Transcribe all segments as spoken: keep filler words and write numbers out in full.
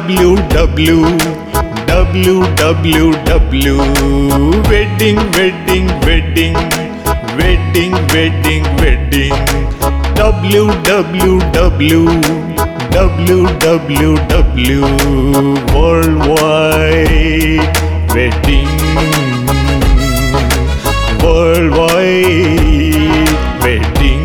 W W W W W wedding wedding wedding wedding wedding wedding W W W W W W worldwide wedding worldwide wedding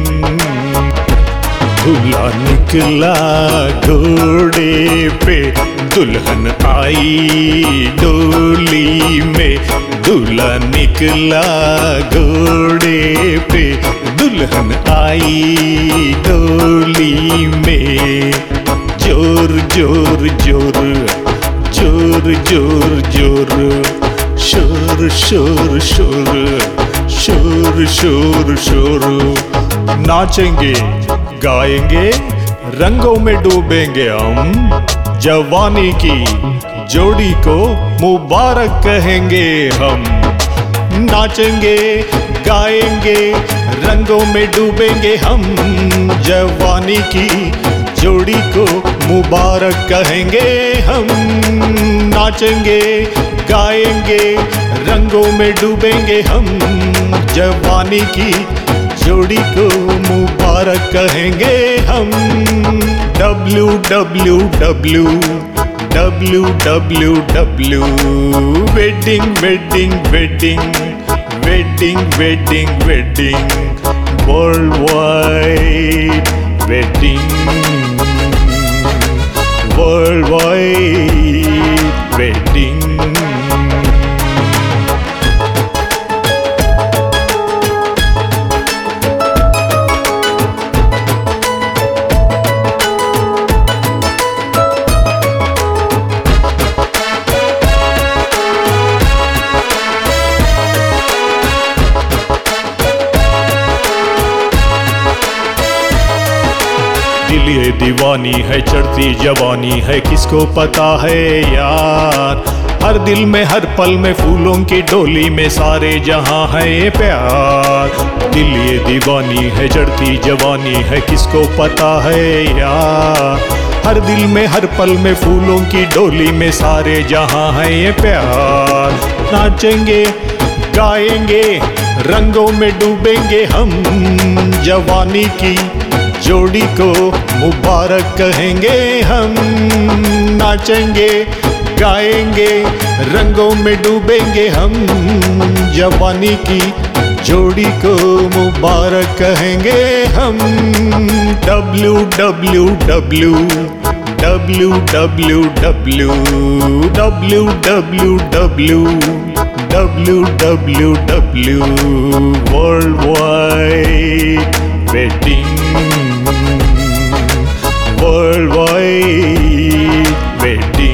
दूल्हा निकला घोड़े पे दुल्हन आई डोली में दूल्हा निकला घोड़े पे दुल्हन आई डोली में जोर जोर जोर जोर जोर जोर शोर शोर शोर शोर शोर शोर नाचेंगे गाएंगे रंगों में डूबेंगे हम जवानी की जोड़ी को मुबारक कहेंगे हम नाचेंगे गाएंगे रंगों में डूबेंगे हम जवानी की जोड़ी को मुबारक कहेंगे हम नाचेंगे गाएंगे रंगों में डूबेंगे हम जवानी की जोड़ी को मुबारक कहेंगे हम W W W W W W wedding wedding wedding wedding wedding wedding worldwide wedding worldwide wedding दिल ये दीवानी है चढ़ती जवानी है किसको पता है यार हर दिल में हर पल में फूलों की डोली में सारे जहां है ये प्यार दिल ये दीवानी है चढ़ती जवानी है किसको पता है यार हर दिल में हर पल में फूलों की डोली में सारे जहां है ये प्यार नाचेंगे गाएंगे रंगों में डूबेंगे हम जवानी की जोड़ी को मुबारक कहेंगे हम नाचेंगे गाएंगे रंगों में डूबेंगे हम जवानी की जोड़ी को मुबारक कहेंगे हम W W W W W W W W W W W W worldwide wedding worldwide wedding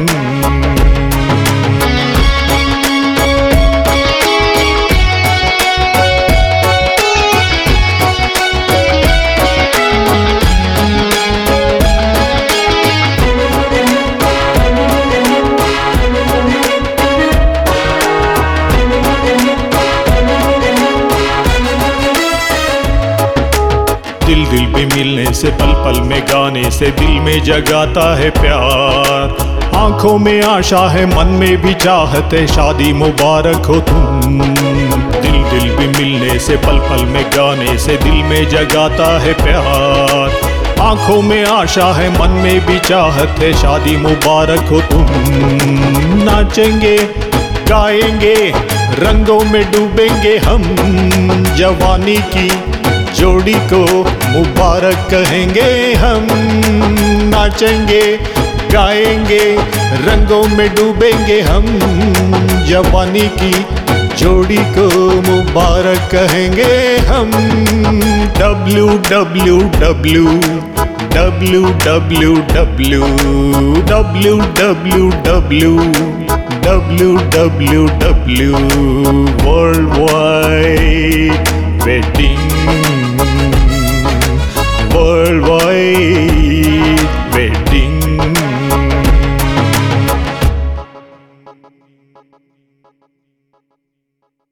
दिल दिल भी मिलने से पल पल में गाने से दिल में जगाता है प्यार आंखों में आशा है मन में भी चाहत है शादी मुबारक हो तुम दिल दिल भी मिलने से पल पल में गाने से दिल में जगाता है प्यार आंखों में आशा है मन में भी चाहत है शादी मुबारक हो तुम नाचेंगे गाएंगे रंगों में डूबेंगे हम जवानी की जोड़ी को मुबारक कहेंगे हम नाचेंगे गाएंगे रंगों में डूबेंगे हम जवानी की जोड़ी को मुबारक कहेंगे हम W W W W W W W W W W W W worldwide wedding